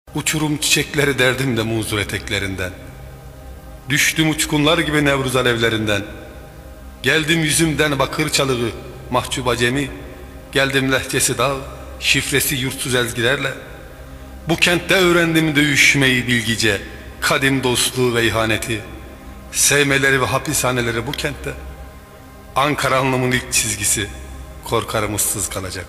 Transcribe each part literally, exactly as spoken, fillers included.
Uçurum çiçekleri derdim de muzur eteklerinden. Düştüm uçkunlar gibi Nevruz alevlerinden. Geldim yüzümden bakır çalığı mahcup acemi. Geldim lehçesi dağ, şifresi yurtsuz ezgilerle. Bu kentte öğrendim dövüşmeyi bilgice, kadim dostluğu ve ihaneti. Sevmeleri ve hapishaneleri bu kentte. Ankara anlamının ilk çizgisi, korkarım ıssız kalacak.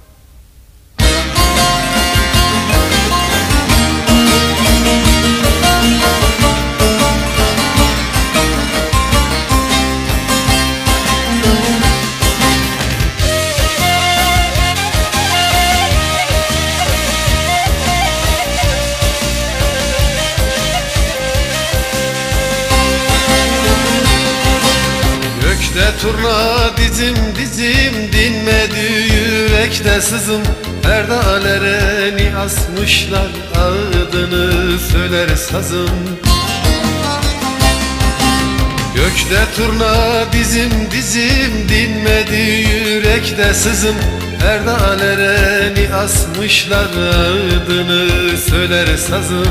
Gökte turna dizim dizim, dinmedi yürekte sızım. Perdalere ni asmışlar, adını söyler sazım. Gökte turna dizim dizim, dinmedi yürekte sızım. Perdalere ni asmışlar, adını söyler sazım.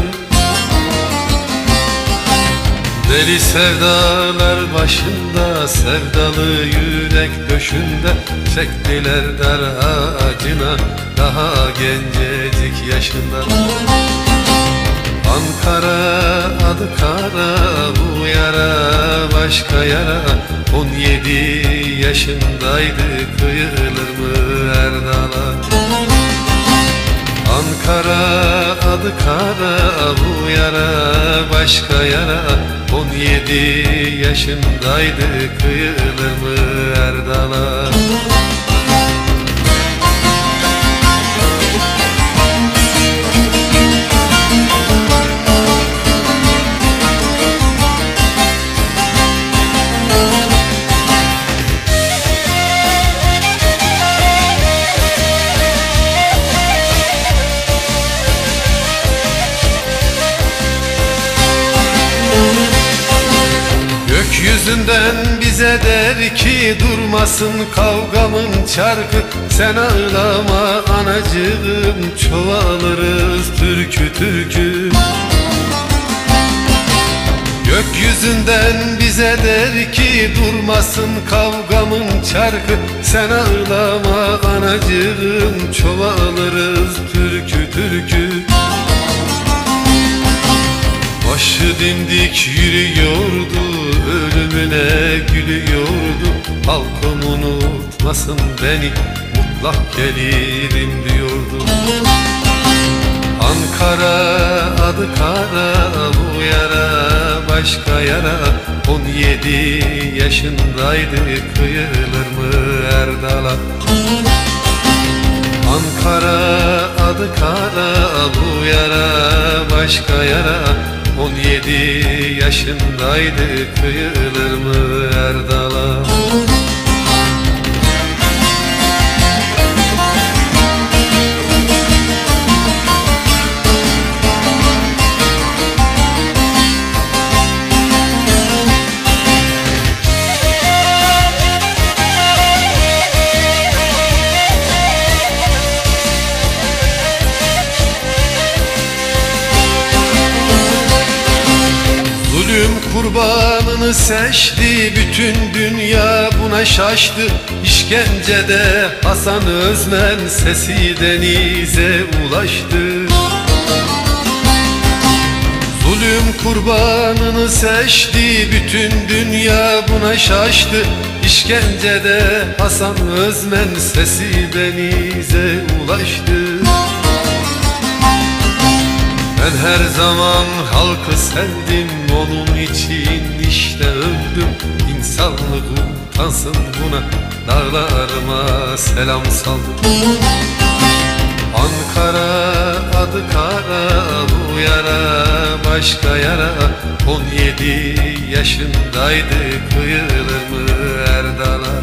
Deli sevdalar başında, sevdalı yürek döşünde. Çektiler dar ağacına, daha gencecik yaşında. Ankara adı kara, bu yara başka yara. On yedi yaşındaydı, kıyılır mı Erdal'a? Ankara adı kara, bu yara başka yara. On yedi yaşındaydı, kıyılır mı Erdal'a? Gökyüzünden bize der ki, durmasın kavgamın çarkı. Sen ağlama anacığım, çoğalırız türkü türkü. Gökyüzünden bize der ki, durmasın kavgamın çarkı. Sen ağlama anacığım, çoğalırız türkü türkü. Başı dimdik yürüyordu, ölümüne gülüyordu. Halkım unutmasın beni, mutlak gelirim diyordu. Ankara adı kara, bu yara başka yara. On yedi yaşındaydı, kıyılır mı Erdal'a? Ankara adı kara, bu yara başka yara. On yedi yaşındaydı, kıyılır mı Erdal'a? Kurbanını seçti, bütün dünya buna şaştı. İşkencede Hasan Özmen sesi denize ulaştı. Zulüm kurbanını seçti, bütün dünya buna şaştı. İşkencede Hasan Özmen sesi denize ulaştı. Ben her zaman halkı sevdim, onun için işte öldüm. İnsanlık utansın buna, dağlarıma selam saldım. Ankara adı kara, bu yara başka yara. On yedi yaşındaydı, kıyılır mı Erdal'a?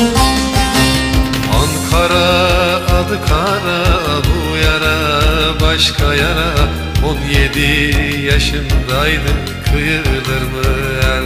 Ankara adı kara, bu yara başka yara. On yedi yaşındaydı, kıyılır mı Erdal'a?